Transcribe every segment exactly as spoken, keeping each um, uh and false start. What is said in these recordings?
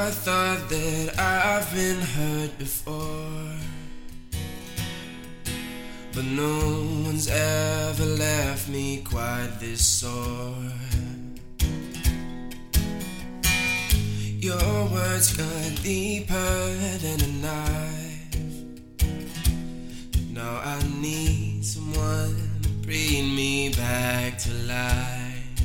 I thought that I've been hurt before, but no one's ever left me quite this sore. Your words cut deeper than a knife. Now I need someone to bring me back to life.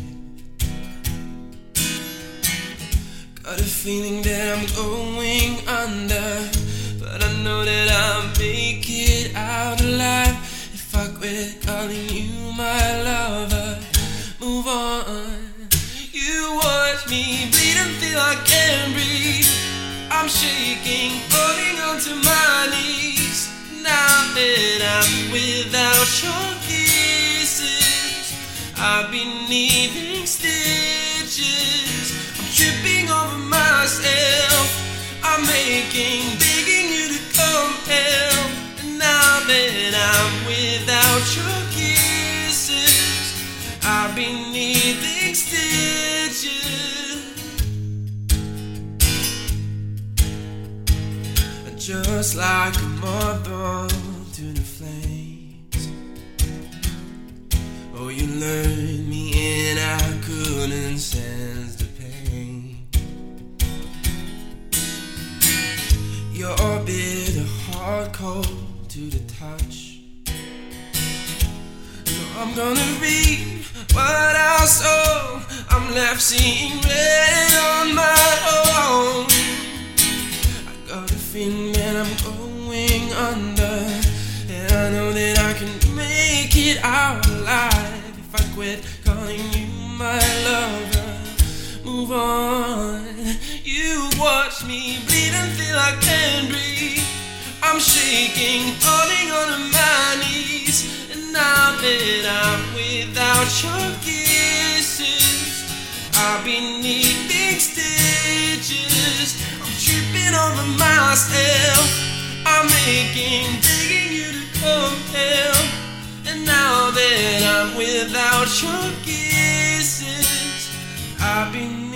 Got a feeling that I'm going under, but I know that I'll make it out alive if I quit calling you my lover. Move on. You watch me bleed and feel I can't breathe. I'm shaking, holding on to my knees. Now that I'm without your kisses, I've been needing stitches. I'm tripping over myself. I'm making, begging you to come help. And now that I'm without your kisses, I've been needing stitches. Just like a moth drawn to the flames. Oh, you lured me in, I couldn't sense the pain. Your bitter heart cold to the touch. No, I'm gonna reap what I sow. I'm left seeing red on my own. Feeling that I'm going under, and I know that I can make it out alive if I quit calling you my lover. Move on. You watch me bleed and feel I can't breathe. I'm shaking, holding on to my knees. And now that I'm without your kisses, I've been needing stitches. Tripping over myself. I'm making, begging you to come help. And now that I'm without your kisses, I've been